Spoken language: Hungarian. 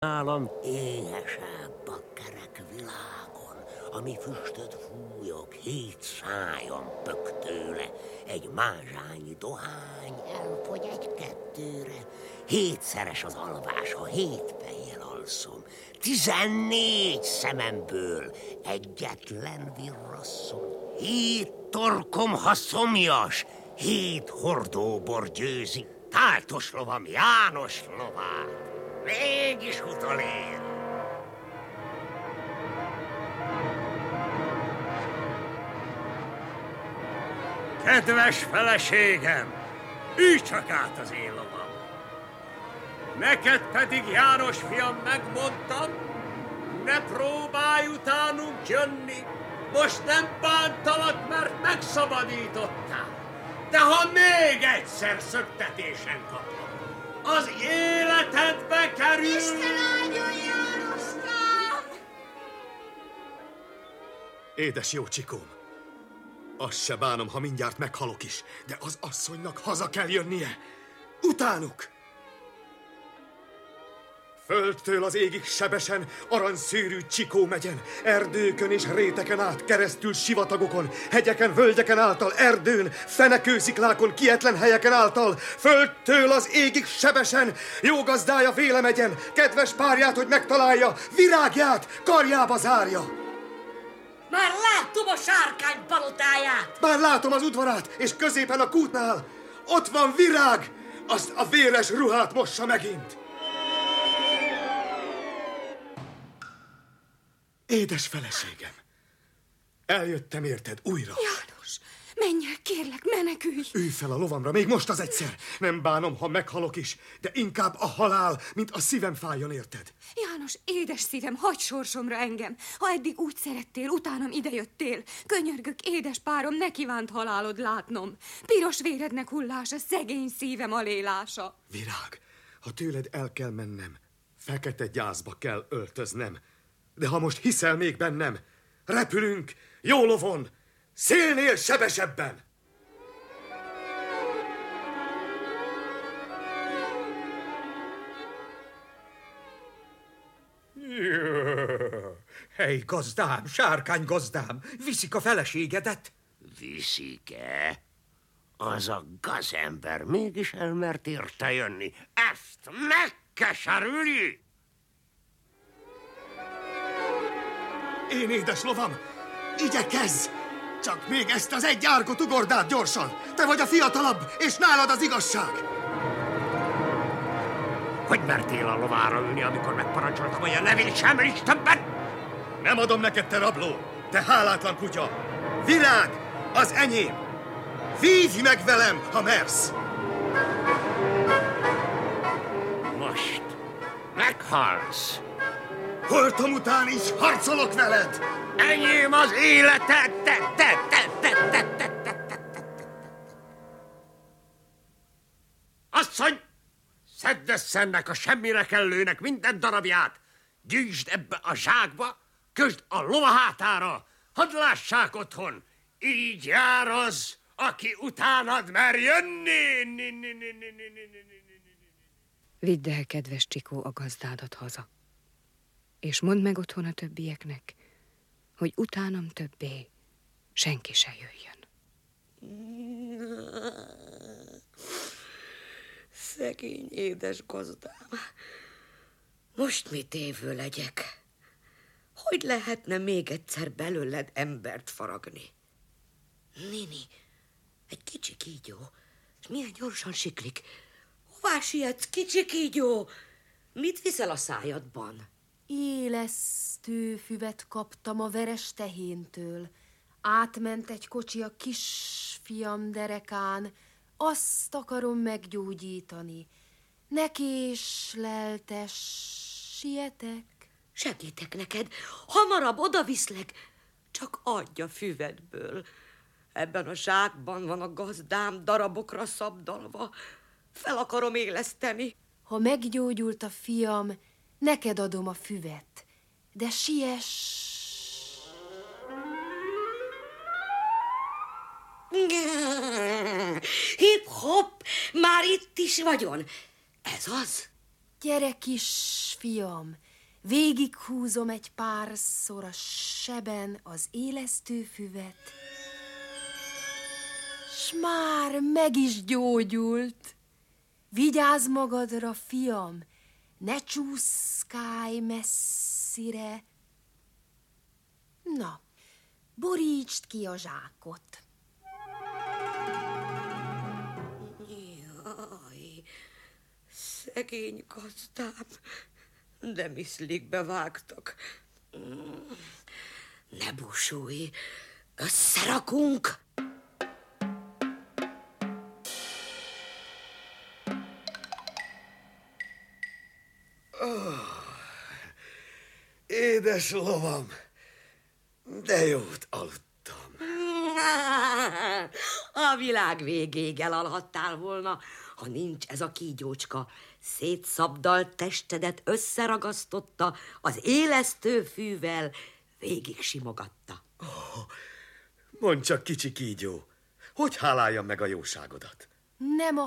Nálam éhesebb a kerek világon, ami füstöt fújok, 7 szájon pök tőle. Egy mázsányi dohány elfogy 1-2-re. 7-szeres az alvás, ha 7 fejjel alszom. 14 szememből egyetlen virrasszom. 7 torkom, ha szomjas, 7 hordóbor győzi táltos lovam János lovát. Mégis utolér. Kedves feleségem, ülj csak át az én lovam. Neked pedig, János fiam, megmondtam, ne próbálj utánunk jönni. Most nem bántalak, mert megszabadítottál. De ha még egyszer szöktetésen kapom, az életedbe kerül! Isten áldjon, Jánoskám! Édes jó csikóm, azt se bánom, ha mindjárt meghalok is, de az asszonynak haza kell jönnie. Utánuk! Földtől az égig sebesen, aranyszőrű Csikó megyen, erdőkön és réteken át, keresztül sivatagokon, hegyeken, völgyeken által, erdőn, fenekősziklákon, kietlen helyeken által, földtől az égig sebesen, jó gazdája Véle megyen, kedves párját, hogy megtalálja, virágját karjába zárja. Már láttam a sárkány palotáját! Már látom az udvarát, és középen a kútnál, ott van Virág, azt a véres ruhát mossa megint. Édes feleségem, eljöttem érted újra. János, menj el, kérlek, menekülj! Ülj fel a lovamra, még most az egyszer. Nem bánom, ha meghalok is, de inkább a halál, mint a szívem fájjon, érted? János, édes szívem, hagyj sorsomra engem. Ha eddig úgy szerettél, utánam idejöttél. Könyörgök, édes párom, ne kívánt halálod látnom. Piros vérednek hullása, szegény szívem alélása. Virág, ha tőled el kell mennem, fekete gyászba kell öltöznem. De ha most hiszel még bennem, repülünk, jó lovon, szélnél sebesebben! Hely, gazdám, sárkány gazdám, viszik a feleségedet? Viszik-e? Az a gazember mégis elmert érte jönni. Ezt megkeserüli! Én édes lovam, igyekezz! Csak még ezt az egy árkot ugord át gyorsan! Te vagy a fiatalabb, és nálad az igazság! Hogy mertél a lovára ülni, amikor megparancsoltam, hogy a nevét sem is többen? Nem adom neked, te rabló, te hálátlan kutya! Virág, az enyém! Vívj meg velem, ha mersz! Most meghalsz! Holtom után is harcolok veled! Enyém az életed! Asszony! Szedd össze ennek a semmire kellőnek minden darabját! Gyűjtsd ebbe a zsákba, közd a lova hátára! Hadd lássák otthon! Így jár az, aki utánad mer jönni! Vidd el, kedves Csikó, a gazdádat haza. És mondd meg otthon a többieknek, hogy utánam többé senki se jöjjön. Szegény édes gazdám. Most mit évő legyek? Hogy lehetne még egyszer belőled embert faragni? Nini, egy kicsi kígyó, és milyen gyorsan siklik. Hová sietsz, kicsi kígyó? Mit viszel a szájadban? Élesztő füvet kaptam a veres tehéntől. Átment egy kocsi a kisfiam derekán. Azt akarom meggyógyítani. Ne késleltes, sietek. Segítek neked, hamarabb odaviszlek. Csak adj a füvedből. Ebben a zsákban van a gazdám darabokra szabdalva. Fel akarom éleszteni. Ha meggyógyult a fiam, neked adom a füvet, de siess! Hip-hop, már itt is vagyon. Ez az? Gyere, kis fiam, végighúzom egy párszor a seben az élesztőfüvet, s már meg is gyógyult. Vigyázz magadra, fiam, ne csúszkálj messzire. Na, borítsd ki a zsákot. Jaj, szegény gazdám, de miszlikbe vágtak. Ne búsulj, összerakunk. Édes lovam, de jót aludtam. A világ végéig elalhattál volna, ha nincs ez a kígyócska. Szétszabdalt testedet összeragasztotta, az élesztőfűvel végig simogatta. Mondd csak, kicsi kígyó, hogy háláljam meg a jóságodat? Nem a